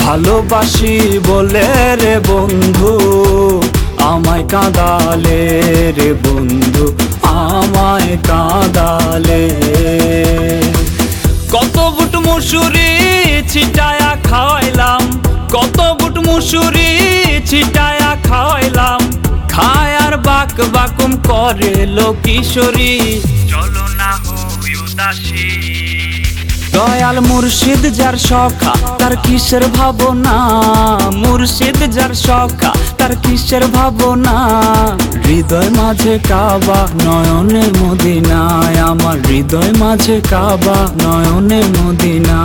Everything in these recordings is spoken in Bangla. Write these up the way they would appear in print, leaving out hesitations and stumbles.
ভালোবাসি বলে রে বন্ধু আমায় কাঁদালে রে বন্ধু আমায় কাঁদালে। কত বুট মুসুরি ছিটায়া খাওয়াইলাম, কত বুট মুসুরি ছিটায়া খাওয়াইলাম, খায় আর বাক বাকুম করে কিশোরী। চলো না হই উদাসী, দয়াল মুর্শিদ যার সখা তার কিসের ভাবনা, মুর্শিদ যার সখা তার কিসের ভাবনা। হৃদয় মাঝে কাবা নয়নে মদিনায়, আমার হৃদয় মাঝে কাবা নয়নে মদিনা।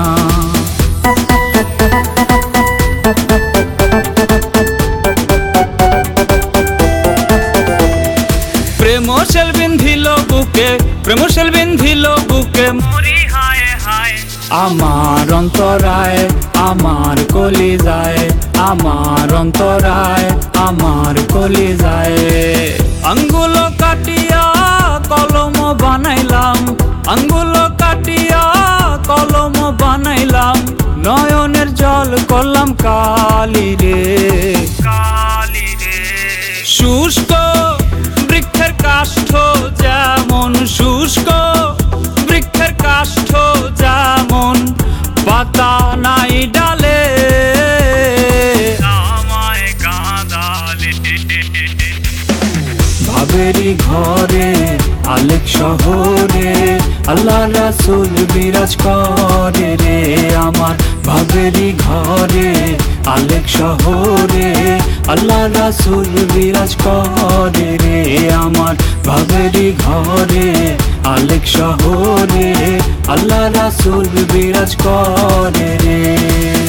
প্রেম সেল বিন্ধিল বুকে, প্রেম সেল বিন্ধিল বুকে, মরি হায় হায়। আমার অন্তরায় আমার কলিজায়, আমার অন্তরায় আমার কলিজায়। আঙ্গুল কাটিয়া কলম বানাইলাম, আঙ্গুল কাটিয়া কলম বানাইলাম, নয়নের জল করলাম কালি রে কালি রে। শুষ্ক বৃক্ষের কাষ্ঠ যেমন, শুষ্ক বৃক্ষের কাষ্ঠ যেমন, পাতা নাই ডালে আমায় কাঁদালে। ভাবেরি ঘরে আলেক শহরে আল্লাহ রাসূল বিরাজ করে রে আমার। ভাবেরি ঘরে আলেক শহরে আল্লাহ রাসূল বিরাজ করে রে আমার। ভাবেরি ঘরে আলেক শহরে আল্লাহ রাসূল বিরাজ করে রে।